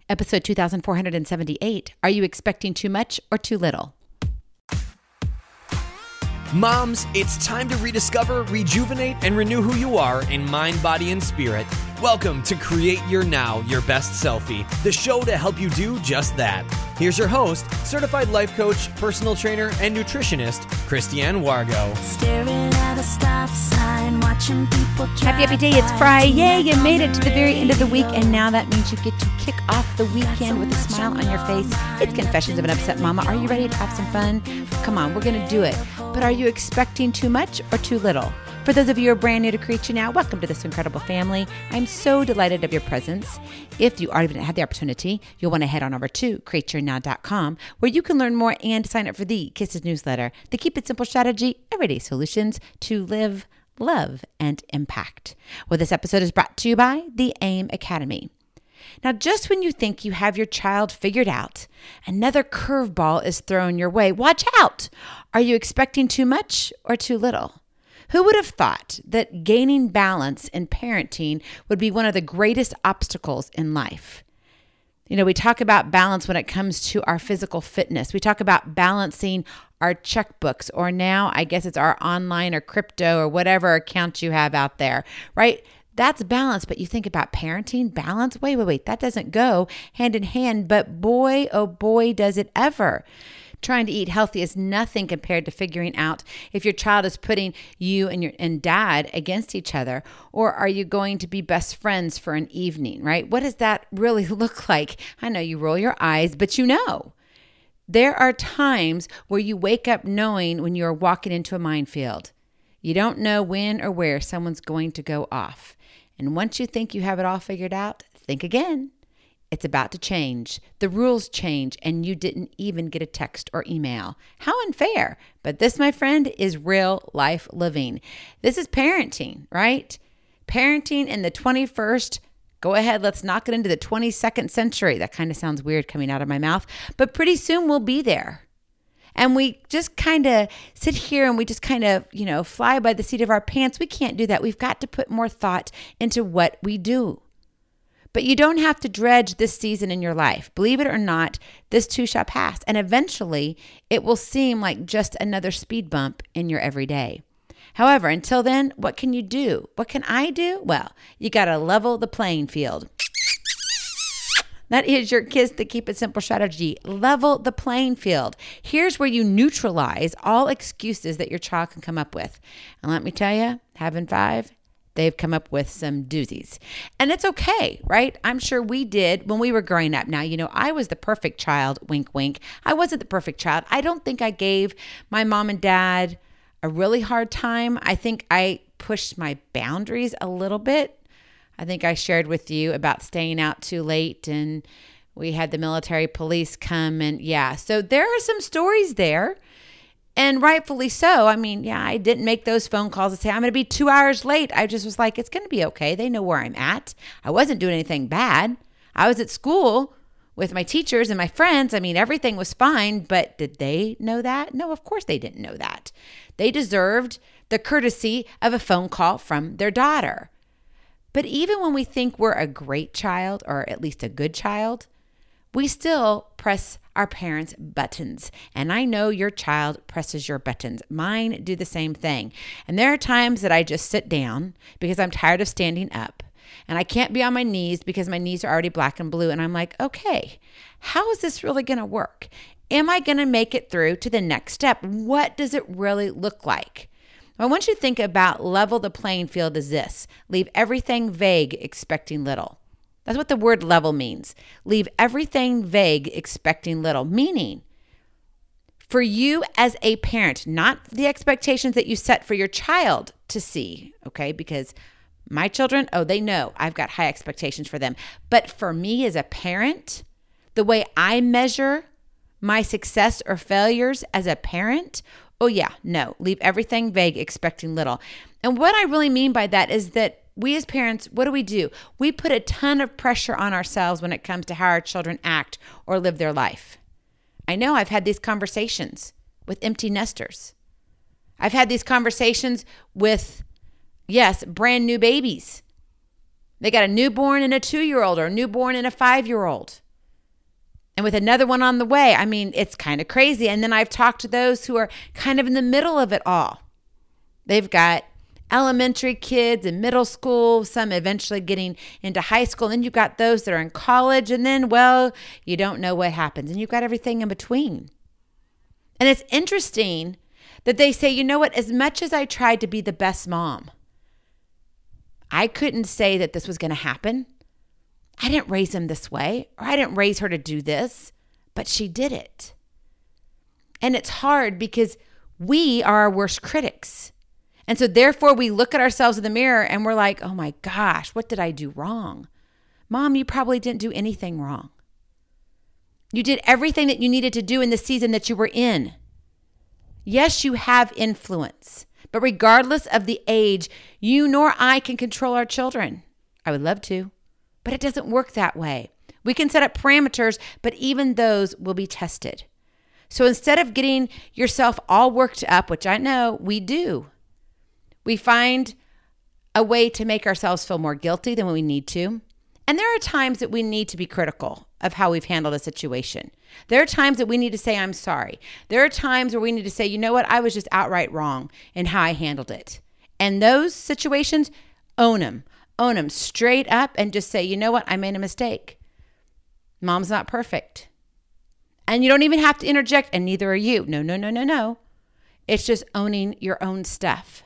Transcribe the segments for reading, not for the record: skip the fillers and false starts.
Episode 2478, Are You Expecting Too Much or Too Little? Moms, it's time to rediscover, rejuvenate, and renew who you are in mind, body, and spirit. Welcome to Create Your Now, Your Best Selfie, the show to help you do just that. Here's your host, certified life coach, personal trainer, and nutritionist, Christiane Wargo. Staring at a stop sign, watching people drive Happy day, it's Friday. You made it to the very end of the week, and now that means you get to kick off the weekend with a smile on your face. It's Confessions of an Upset Mama. Are you ready to have some fun? Come on, we're going to do it. But are you expecting too much or too little? For those of you who are brand new to Create Your Now, welcome to this incredible family. I'm so delighted of your presence. If you already had the opportunity, you'll want to head on over to createyournow.com, where you can learn more and sign up for the Kisses newsletter, the Keep It Simple strategy, everyday solutions to live, love, and impact. Well, this episode is brought to you by the AIM Academy. Now, just when you think you have your child figured out, another curveball is thrown your way. Watch out! Are you expecting too much or too little? Who would have thought that gaining balance in parenting would be one of the greatest obstacles in life? You know, we talk about balance when it comes to our physical fitness. We talk about balancing our checkbooks, or now I guess it's our online or crypto or whatever account you have out there, right? That's balance, but you think about parenting, balance, wait, that doesn't go hand in hand, but boy, oh boy, does it ever. Trying to eat healthy is nothing compared to figuring out if your child is putting you and dad against each other, or are you going to be best friends for an evening, right? What does that really look like? I know you roll your eyes, but you know. There are times where you wake up knowing when you're walking into a minefield. You don't know when or where someone's going to go off. And once you think you have it all figured out, think again. It's about to change. The rules change, and you didn't even get a text or email. How unfair. But this, my friend, is real life living. This is parenting, right? Parenting in the 21st. Go ahead, let's knock it into the 22nd century. That kind of sounds weird coming out of my mouth, but pretty soon we'll be there. And we just kind of sit here and we just kind of, fly by the seat of our pants. We can't do that. We've got to put more thought into what we do. But you don't have to dredge this season in your life. Believe it or not, this too shall pass. And eventually, it will seem like just another speed bump in your everyday. However, until then, what can you do? What can I do? Well, you got to level the playing field. That is your Kiss the Keep It Simple strategy. Level the playing field. Here's where you neutralize all excuses that your child can come up with. And let me tell you, having 5, they've come up with some doozies. And it's okay, right? I'm sure we did when we were growing up. Now, I was the perfect child, wink, wink. I wasn't the perfect child. I don't think I gave my mom and dad a really hard time. I think I pushed my boundaries a little bit. I think I shared with you about staying out too late, and we had the military police come, and so there are some stories there. And rightfully so. I didn't make those phone calls and say, I'm going to be 2 hours late. I just was like, it's going to be okay. They know where I'm at. I wasn't doing anything bad. I was at school with my teachers and my friends. Everything was fine, but did they know that? No, of course they didn't know that. They deserved the courtesy of a phone call from their daughter. But even when we think we're a great child, or at least a good child, we still press our parents' buttons. And I know your child presses your buttons. Mine do the same thing. And there are times that I just sit down because I'm tired of standing up. And I can't be on my knees because my knees are already black and blue. And I'm like, okay, how is this really going to work? Am I going to make it through to the next step? What does it really look like? I want you to think about level the playing field as this. Leave everything vague, expecting little. That's what the word level means. Leave everything vague, expecting little. Meaning, for you as a parent, not the expectations that you set for your child to see, okay? Because my children, they know I've got high expectations for them. But for me as a parent, the way I measure my success or failures as a parent, leave everything vague, expecting little. And what I really mean by that is that we as parents, what do? We put a ton of pressure on ourselves when it comes to how our children act or live their life. I know I've had these conversations with empty nesters. I've had these conversations with, brand new babies. They got a newborn and a 2-year-old, or a newborn and a 5-year-old. And with another one on the way, I mean, it's kind of crazy. And then I've talked to those who are kind of in the middle of it all. They've got elementary kids in middle school, some eventually getting into high school. And then you've got those that are in college. And then, well, you don't know what happens. And you've got everything in between. And it's interesting that they say, you know what, as much as I tried to be the best mom, I couldn't say that this was going to happen. I didn't raise him this way, or I didn't raise her to do this, but she did it. And it's hard because we are our worst critics. And so therefore we look at ourselves in the mirror and we're like, oh my gosh, what did I do wrong? Mom, you probably didn't do anything wrong. You did everything that you needed to do in the season that you were in. Yes, you have influence, but regardless of the age, you nor I can control our children. I would love to, but it doesn't work that way. We can set up parameters, but even those will be tested. So instead of getting yourself all worked up, which I know we do, we find a way to make ourselves feel more guilty than we need to. And there are times that we need to be critical of how we've handled a situation. There are times that we need to say, I'm sorry. There are times where we need to say, you know what, I was just outright wrong in how I handled it. And those situations, own them straight up and just say, you know what, I made a mistake. Mom's not perfect. And you don't even have to interject, and neither are you. No. It's just owning your own stuff.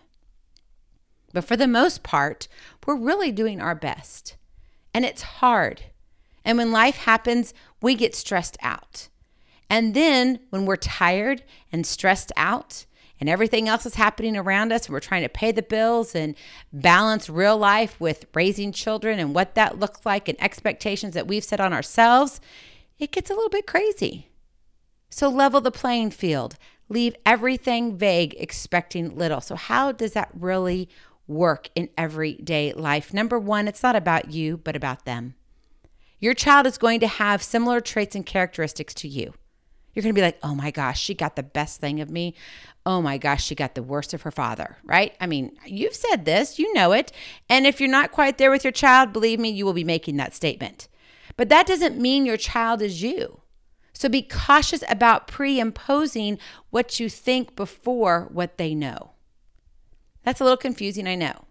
But for the most part, we're really doing our best. And it's hard. And when life happens, we get stressed out. And then when we're tired and stressed out and everything else is happening around us, and we're trying to pay the bills and balance real life with raising children and what that looks like and expectations that we've set on ourselves, it gets a little bit crazy. So level the playing field. Leave everything vague, expecting little. So how does that really work in everyday life? Number one, it's not about you, but about them. Your child is going to have similar traits and characteristics to you. You're going to be like, oh my gosh, she got the best thing of me. Oh my gosh, she got the worst of her father, right? I mean, you've said this, you know it. And if you're not quite there with your child, believe me, you will be making that statement. But that doesn't mean your child is you. So be cautious about pre-imposing what you think before what they know. That's a little confusing, I know.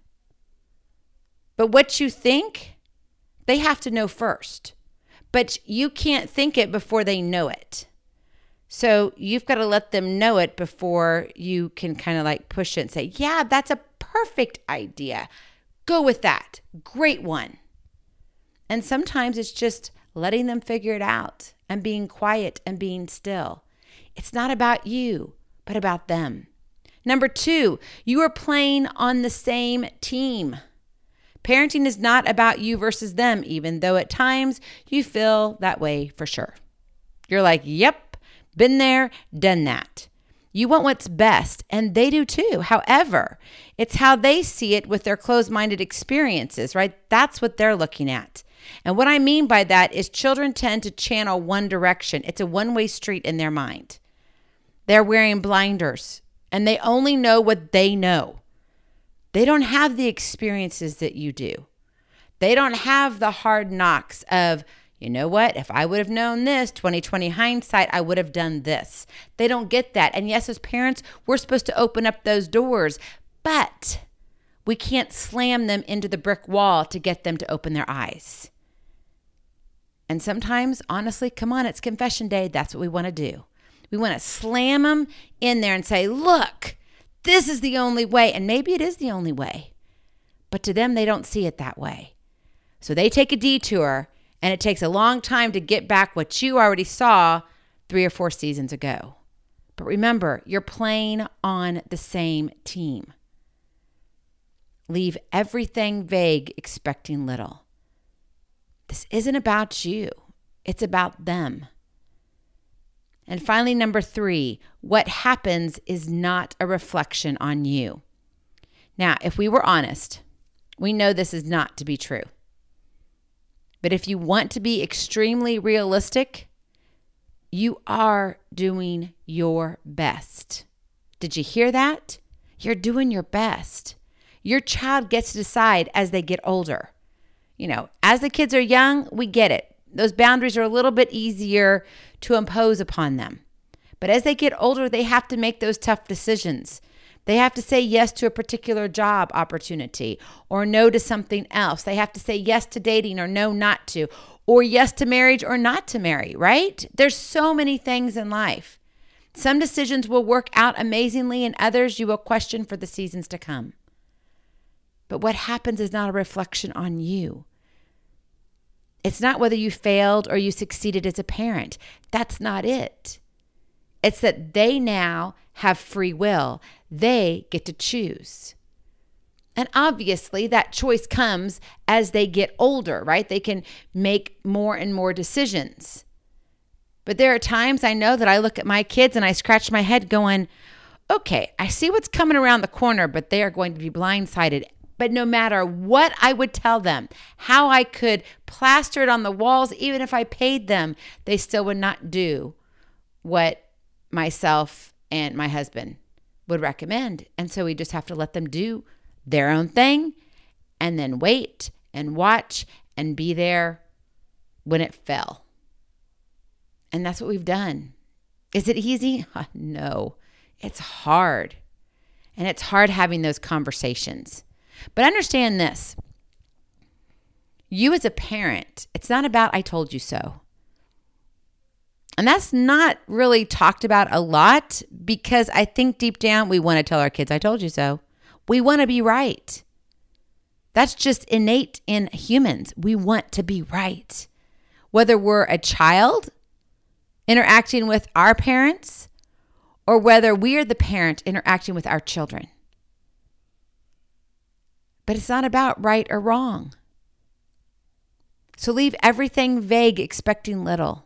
But what you think, they have to know first. But you can't think it before they know it. So you've got to let them know it before you can kind of like push it and say, yeah, that's a perfect idea. Go with that. Great one. And sometimes it's just letting them figure it out and being quiet and being still. It's not about you, but about them. Number two, you are playing on the same team. Parenting is not about you versus them, even though at times you feel that way for sure. You're like, yep, been there, done that. You want what's best, and they do too. However, it's how they see it with their closed-minded experiences, right? That's what they're looking at. And what I mean by that is children tend to channel one direction. It's a one-way street in their mind. They're wearing blinders. And they only know what they know. They don't have the experiences that you do. They don't have the hard knocks of, you know what, if I would have known this, 20/20 hindsight, I would have done this. They don't get that. And yes, as parents, we're supposed to open up those doors, but we can't slam them into the brick wall to get them to open their eyes. And sometimes, honestly, come on, it's confession day. That's what we want to do. We want to slam them in there and say, look, this is the only way. And maybe it is the only way. But to them, they don't see it that way. So they take a detour, and it takes a long time to get back what you already saw 3 or 4 seasons ago. But remember, you're playing on the same team. Leave everything vague, expecting little. This isn't about you. It's about them. And finally, number 3, what happens is not a reflection on you. Now, if we were honest, we know this is not to be true. But if you want to be extremely realistic, you are doing your best. Did you hear that? You're doing your best. Your child gets to decide as they get older. You know, as the kids are young, we get it. Those boundaries are a little bit easier to impose upon them. But as they get older, they have to make those tough decisions. They have to say yes to a particular job opportunity or no to something else. They have to say yes to dating or no not to, or yes to marriage or not to marry, right? There's so many things in life. Some decisions will work out amazingly and others you will question for the seasons to come. But what happens is not a reflection on you. It's not whether you failed or you succeeded as a parent. That's not it. It's that they now have free will. They get to choose. And obviously that choice comes as they get older, right? They can make more and more decisions. But there are times I know that I look at my kids and I scratch my head going, okay, I see what's coming around the corner, but they are going to be blindsided. But no matter what I would tell them, how I could plaster it on the walls, even if I paid them, they still would not do what myself and my husband would recommend. And so we just have to let them do their own thing and then wait and watch and be there when it fell. And that's what we've done. Is it easy? No, it's hard. And it's hard having those conversations. But understand this. You as a parent, it's not about I told you so. And that's not really talked about a lot because I think deep down we want to tell our kids, I told you so. We want to be right. That's just innate in humans. We want to be right. Whether we're a child interacting with our parents or whether we are the parent interacting with our children. But it's not about right or wrong. So leave everything vague, expecting little.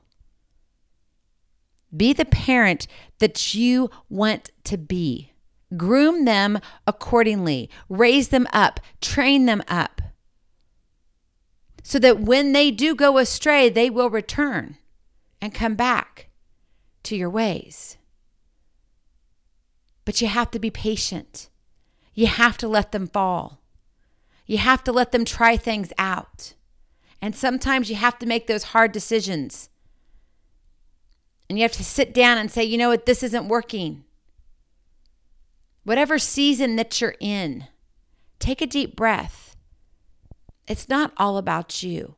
Be the parent that you want to be. Groom them accordingly. Raise them up. Train them up. So that when they do go astray, they will return and come back to your ways. But you have to be patient. You have to let them fall. You have to let them try things out. And sometimes you have to make those hard decisions. And you have to sit down and say, you know what, this isn't working. Whatever season that you're in, take a deep breath. It's not all about you.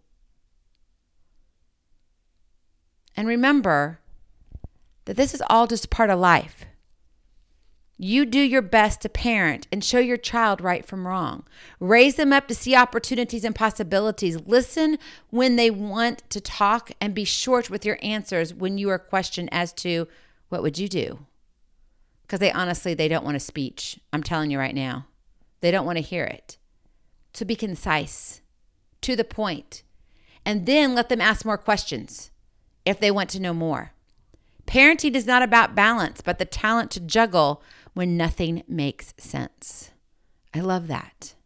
And remember that this is all just part of life. You do your best to parent and show your child right from wrong. Raise them up to see opportunities and possibilities. Listen when they want to talk and be short with your answers when you are questioned as to what would you do? Because they don't want a speech. I'm telling you right now. They don't want to hear it. So be concise, to the point, and then let them ask more questions if they want to know more. Parenting is not about balance, but the talent to juggle when nothing makes sense. I love that.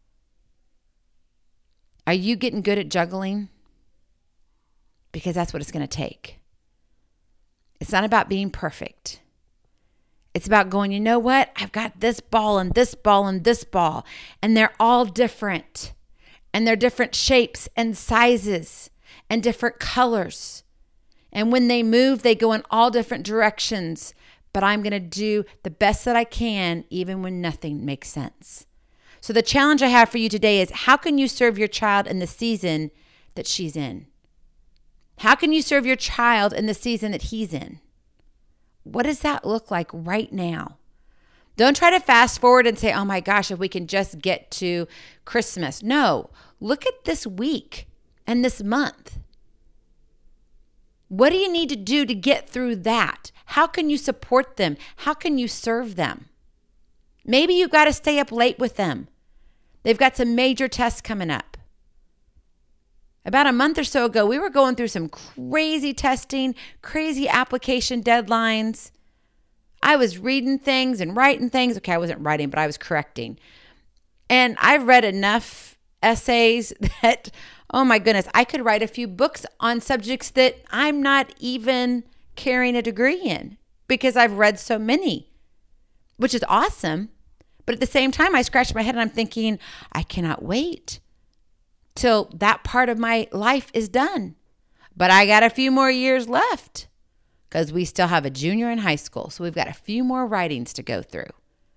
Are you getting good at juggling? Because that's what it's going to take. It's not about being perfect. It's about going, you know what? I've got this ball and this ball and this ball, and they're all different. And they're different shapes and sizes and different colors. And when they move, they go in all different directions. But I'm going to do the best that I can, even when nothing makes sense. So the challenge I have for you today is, how can you serve your child in the season that she's in? How can you serve your child in the season that he's in? What does that look like right now? Don't try to fast forward and say, oh my gosh, if we can just get to Christmas. No, look at this week and this month. What do you need to do to get through that? How can you support them? How can you serve them? Maybe you've got to stay up late with them. They've got some major tests coming up. About a month or so ago, we were going through some crazy testing, crazy application deadlines. I was reading things and writing things. Okay, I wasn't writing, but I was correcting. And I've read enough essays that, oh my goodness, I could write a few books on subjects that I'm not even carrying a degree in because I've read so many, which is awesome. But at the same time, I scratch my head and I'm thinking, I cannot wait till that part of my life is done. But I got a few more years left because we still have a junior in high school. So we've got a few more writings to go through.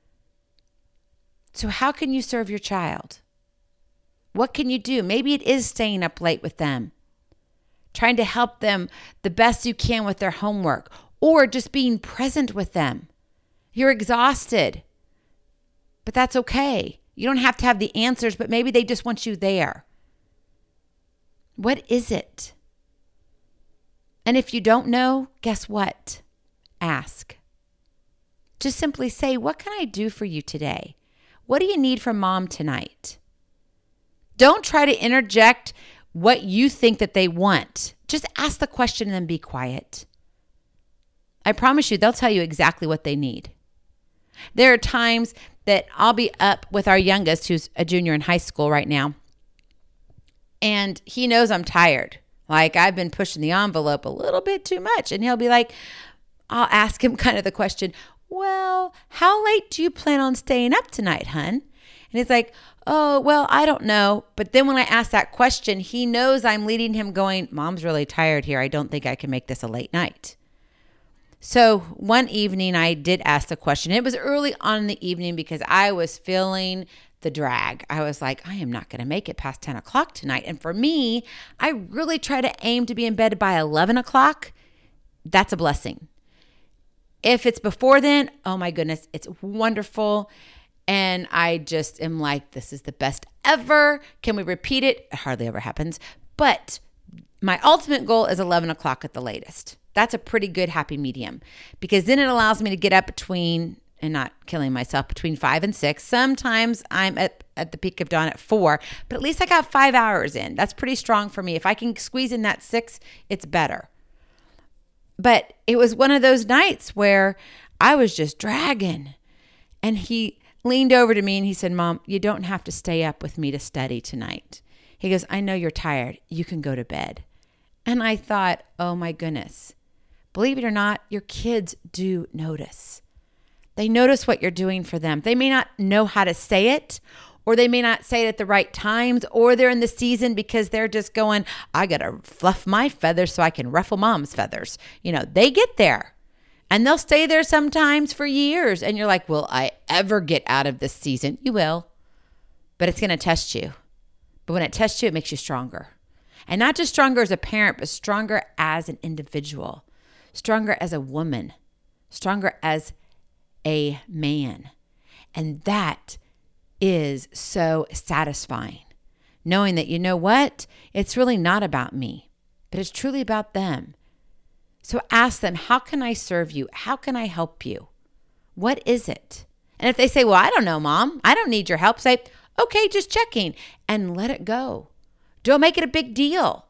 So how can you serve your child? What can you do? Maybe it is staying up late with them, trying to help them the best you can with their homework, or just being present with them. You're exhausted, but that's okay. You don't have to have the answers, but maybe they just want you there. What is it? And if you don't know, guess what? Ask. Just simply say, what can I do for you today? What do you need from mom tonight? Don't try to interject what you think that they want. Just ask the question and then be quiet. I promise you, they'll tell you exactly what they need. There are times that I'll be up with our youngest, who's a junior in high school right now, and he knows I'm tired. Like I've been pushing the envelope a little bit too much. And he'll be like, I'll ask him kind of the question, well, how late do you plan on staying up tonight, hun? And he's like, oh, well, I don't know. But then when I ask that question, he knows I'm leading him going, Mom's really tired here. I don't think I can make this a late night. So one evening I did ask the question. It was early on in the evening because I was feeling the drag. I was like, I am not going to make it past 10 o'clock tonight. And for me, I really try to aim to be in bed by 11 o'clock. That's a blessing. If it's before then, oh my goodness, it's wonderful. And I just am like, this is the best ever. Can we repeat it? It hardly ever happens. But my ultimate goal is 11 o'clock at the latest. That's a pretty good happy medium because then it allows me to get up between, and not killing myself, between 5 and 6. Sometimes I'm at the peak of dawn at 4, but at least I got 5 hours in. That's pretty strong for me. If I can squeeze in that 6, it's better. But it was one of those nights where I was just dragging. And he leaned over to me and he said, Mom, you don't have to stay up with me to study tonight. He goes, I know you're tired. You can go to bed. And I thought, oh my goodness. Believe it or not, your kids do notice. They notice what you're doing for them. They may not know how to say it, or they may not say it at the right times, or they're in the season because they're just going, I got to fluff my feathers so I can ruffle mom's feathers. You know, they get there and they'll stay there sometimes for years. And you're like, will I ever get out of this season? You will, but it's going to test you. But when it tests you, it makes you stronger. And not just stronger as a parent, but stronger as an individual, stronger as a woman, stronger as a man. And that is so satisfying, knowing that, you know what, it's really not about me, but it's truly about them. So ask them, how can I serve you? How can I help you? What is it? And if they say, well, I don't know, Mom, I don't need your help, say, okay, just checking, and let it go. Don't make it a big deal.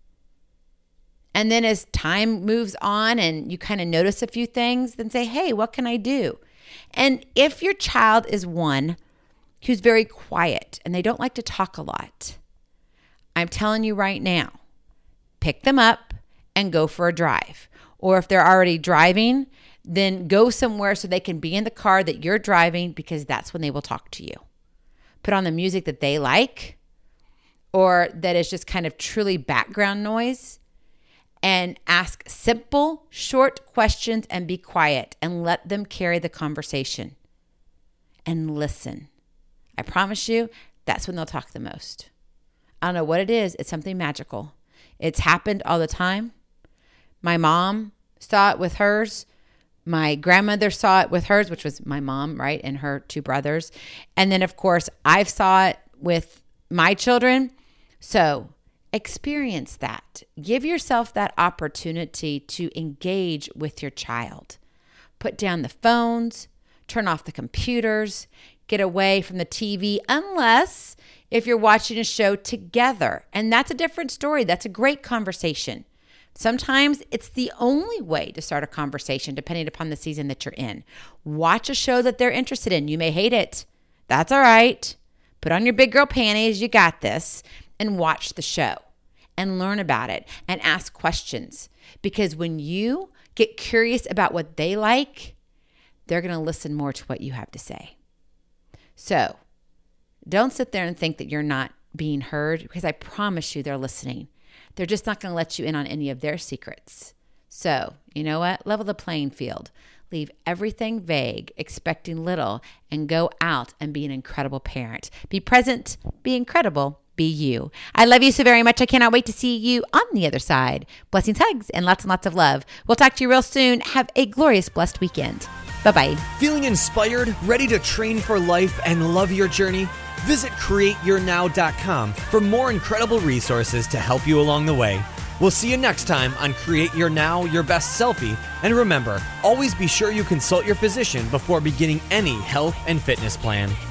And then as time moves on and you kind of notice a few things, then say, hey, what can I do? And if your child is one who's very quiet and they don't like to talk a lot, I'm telling you right now, pick them up and go for a drive. Or if they're already driving, then go somewhere so they can be in the car that you're driving, because that's when they will talk to you. Put on the music that they like, or that is just kind of truly background noise, and ask simple, short questions and be quiet and let them carry the conversation and listen. I promise you, that's when they'll talk the most. I don't know what it is. It's something magical. It's happened all the time. My mom saw it with hers. My grandmother saw it with hers, which was my mom, right? And her 2 brothers. And then, of course, I've saw it with my children. So experience that. Give yourself that opportunity to engage with your child. Put down the phones, turn off the computers, get away from the TV, unless if you're watching a show together. And that's a different story. That's a great conversation. Sometimes it's the only way to start a conversation, depending upon the season that you're in. Watch a show that they're interested in. You may hate it. That's all right. Put on your big girl panties. You got this. And watch the show and learn about it and ask questions. Because when you get curious about what they like, they're going to listen more to what you have to say. So don't sit there and think that you're not being heard, because I promise you they're listening. They're just not going to let you in on any of their secrets. So, you know what? Level the playing field. Leave everything vague, expecting little, and go out and be an incredible parent. Be present, be incredible, be you. I love you so very much. I cannot wait to see you on the other side. Blessings, hugs, and lots of love. We'll talk to you real soon. Have a glorious, blessed weekend. Bye-bye. Feeling inspired, ready to train for life, and love your journey? Visit CreateYourNow.com for more incredible resources to help you along the way. We'll see you next time on Create Your Now, Your Best Selfie. And remember, always be sure you consult your physician before beginning any health and fitness plan.